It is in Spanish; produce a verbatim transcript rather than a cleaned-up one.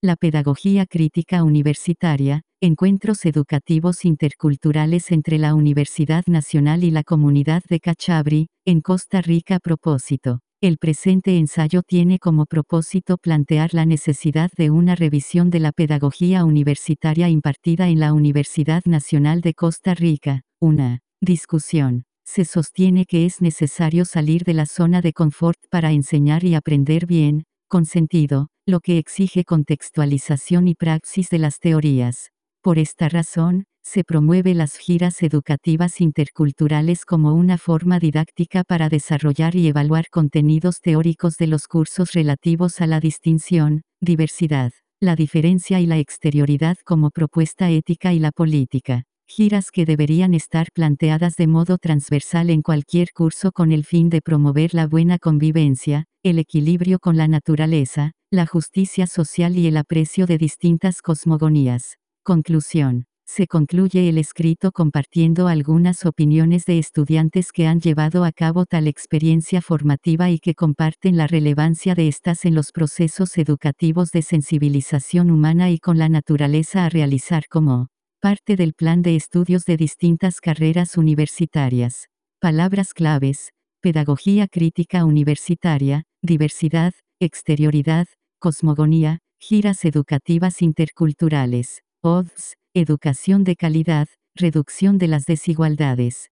La pedagogía crítica universitaria, encuentros educativos interculturales entre la Universidad Nacional y la comunidad de Cachabrí, en Costa Rica. Propósito. El presente ensayo tiene como propósito plantear la necesidad de una revisión de la pedagogía universitaria impartida en la Universidad Nacional de Costa Rica. Una discusión. Se sostiene que es necesario salir de la zona de confort para enseñar y aprender bien, con sentido, lo que exige contextualización y praxis de las teorías. Por esta razón, se promueve las giras educativas interculturales como una forma didáctica para desarrollar y evaluar contenidos teóricos de los cursos relativos a la distinción, diversidad, la diferencia y la exterioridad como propuesta ética y la política. Giras que deberían estar planteadas de modo transversal en cualquier curso con el fin de promover la buena convivencia, el equilibrio con la naturaleza, la justicia social y el aprecio de distintas cosmogonías. Conclusión. Se concluye el escrito compartiendo algunas opiniones de estudiantes que han llevado a cabo tal experiencia formativa y que comparten la relevancia de estas en los procesos educativos de sensibilización humana y con la naturaleza a realizar como parte del plan de estudios de distintas carreras universitarias. Palabras claves: pedagogía crítica universitaria, diversidad, exterioridad, cosmogonía, giras educativas interculturales, O D S, educación de calidad, reducción de las desigualdades.